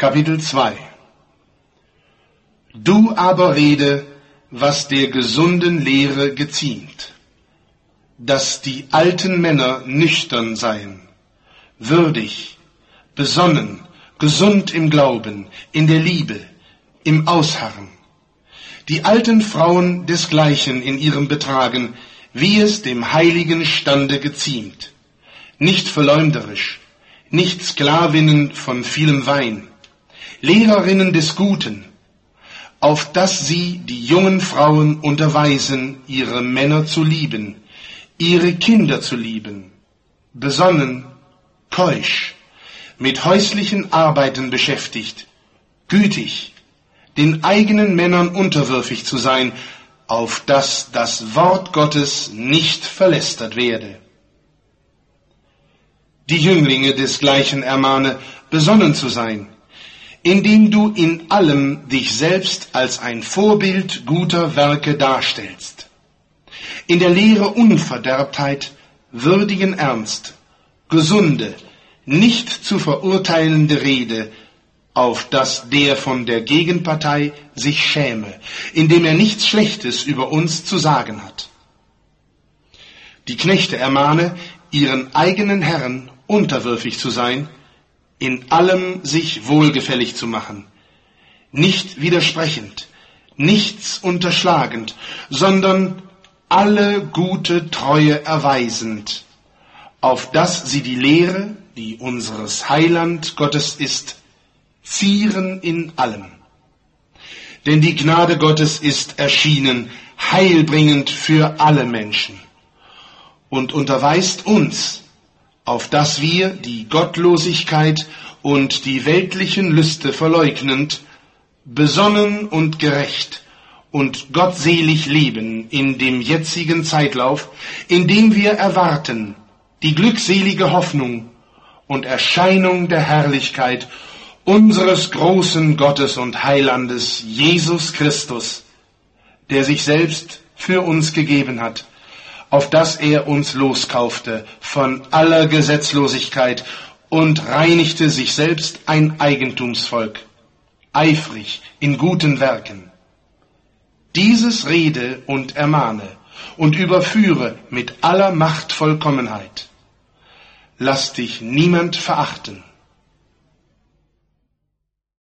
Kapitel 2. Du aber rede, was der gesunden Lehre geziemt, dass die alten Männer nüchtern seien, würdig, besonnen, gesund im Glauben, in der Liebe, im Ausharren. Die alten Frauen desgleichen in ihrem Betragen, wie es dem heiligen Stande geziemt, nicht verleumderisch, nicht Sklavinnen von vielem Wein, Lehrerinnen des Guten, auf dass sie die jungen Frauen unterweisen, ihre Männer zu lieben, ihre Kinder zu lieben, besonnen, keusch, mit häuslichen Arbeiten beschäftigt, gütig, den eigenen Männern unterwürfig zu sein, auf dass das Wort Gottes nicht verlästert werde. Die Jünglinge desgleichen ermahne, besonnen zu sein, indem du in allem dich selbst als ein Vorbild guter Werke darstellst. In der Lehre Unverderbtheit, würdigen Ernst, gesunde, nicht zu verurteilende Rede, auf dass der von der Gegenpartei sich schäme, indem er nichts Schlechtes über uns zu sagen hat. Die Knechte ermahne, ihren eigenen Herren unterwürfig zu sein, in allem sich wohlgefällig zu machen, nicht widersprechend, nichts unterschlagend, sondern alle gute Treue erweisend, auf dass sie die Lehre, die unseres Heiland Gottes ist, zieren in allem. Denn die Gnade Gottes ist erschienen, heilbringend für alle Menschen, und unterweist uns, auf dass wir die Gottlosigkeit und die weltlichen Lüste verleugnend, besonnen und gerecht und gottselig leben in dem jetzigen Zeitlauf, in dem wir erwarten die glückselige Hoffnung und Erscheinung der Herrlichkeit unseres großen Gottes und Heilandes Jesus Christus, der sich selbst für uns gegeben hat, auf dass er uns loskaufte von aller Gesetzlosigkeit und reinigte sich selbst ein Eigentumsvolk, eifrig in guten Werken. Dieses rede und ermahne und überführe mit aller Macht Vollkommenheit. Lass dich niemand verachten.